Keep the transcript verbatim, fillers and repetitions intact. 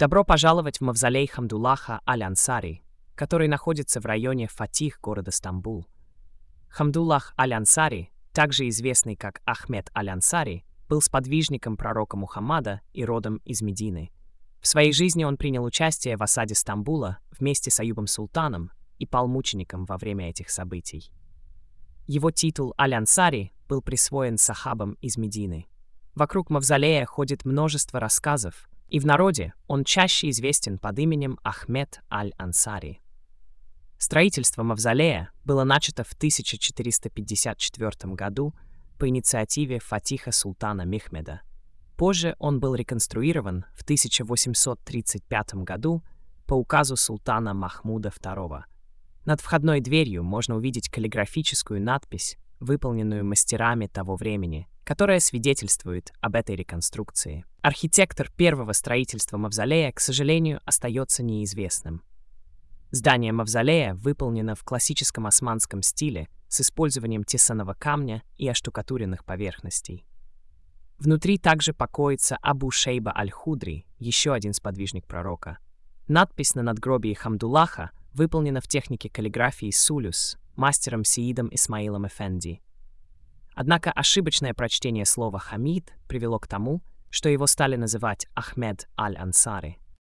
Добро пожаловать в мавзолей Хамдуллаха Аль-Ансари, который находится в районе Фатих города Стамбул. Хамдуллах Аль-Ансари, также известный как Ахмед Аль-Ансари, был сподвижником пророка Мухаммада и родом из Медины. В своей жизни он принял участие в осаде Стамбула вместе с Аюбом Султаном и пал мучеником во время этих событий. Его титул Аль-Ансари был присвоен сахабам из Медины. Вокруг мавзолея ходит множество рассказов, и в народе он чаще известен под именем Ахмед Аль-Ансари. Строительство мавзолея было начато в тысяча четыреста пятьдесят четвёртом году по инициативе Фатиха Султана Мехмеда. Позже он был реконструирован в тысяча восемьсот тридцать пятом году по указу султана Махмуда второго. Над входной дверью можно увидеть каллиграфическую надпись, выполненную мастерами того времени, которая свидетельствует об этой реконструкции. Архитектор первого строительства мавзолея, к сожалению, остается неизвестным. Здание мавзолея выполнено в классическом османском стиле с использованием тесаного камня и оштукатуренных поверхностей. Внутри также покоится Абу Шейба Аль-Худри, еще один сподвижник пророка. Надпись на надгробии Хамдуллаха выполнена в технике каллиграфии сулюс мастером Сеидом Исмаилом Эфенди. Однако ошибочное прочтение слова «Хамид» привело к тому, что его стали называть Ахмед Аль-Ансари.